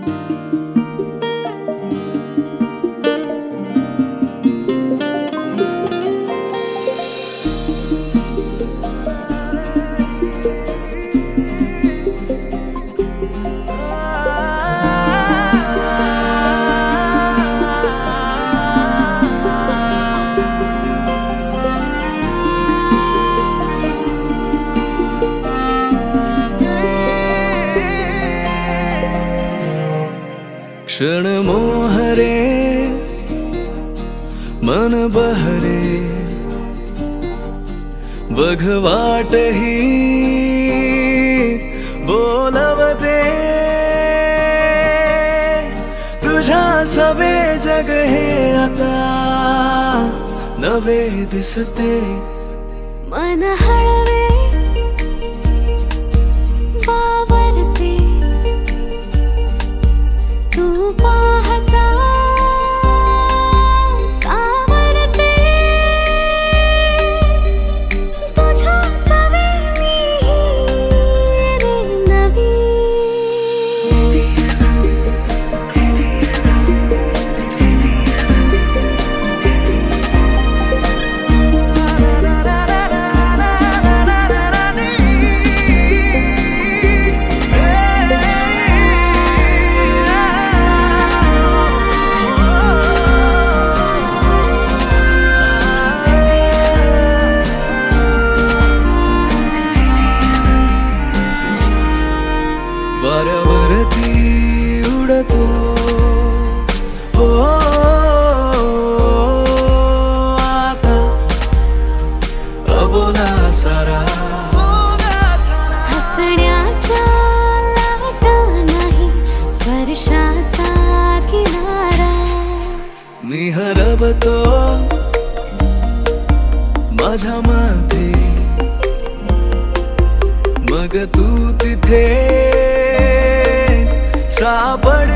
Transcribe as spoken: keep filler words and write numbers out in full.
क्षण मोहरे मन बहरे बघ वाट ही बोलवते तुझ्या सवे जग हे आता नवे दिसते मन हळवे वावरते तू पाहता सावरते तुझ्या सवे मी रे नवी वाऱ्यावरती उडतो हो आता अबोला सारा हसण्याच्या लाटा नाही स्पर्शाचा किनारा मी हरवतो माझ्या मध्ये मग तू तिथे सापड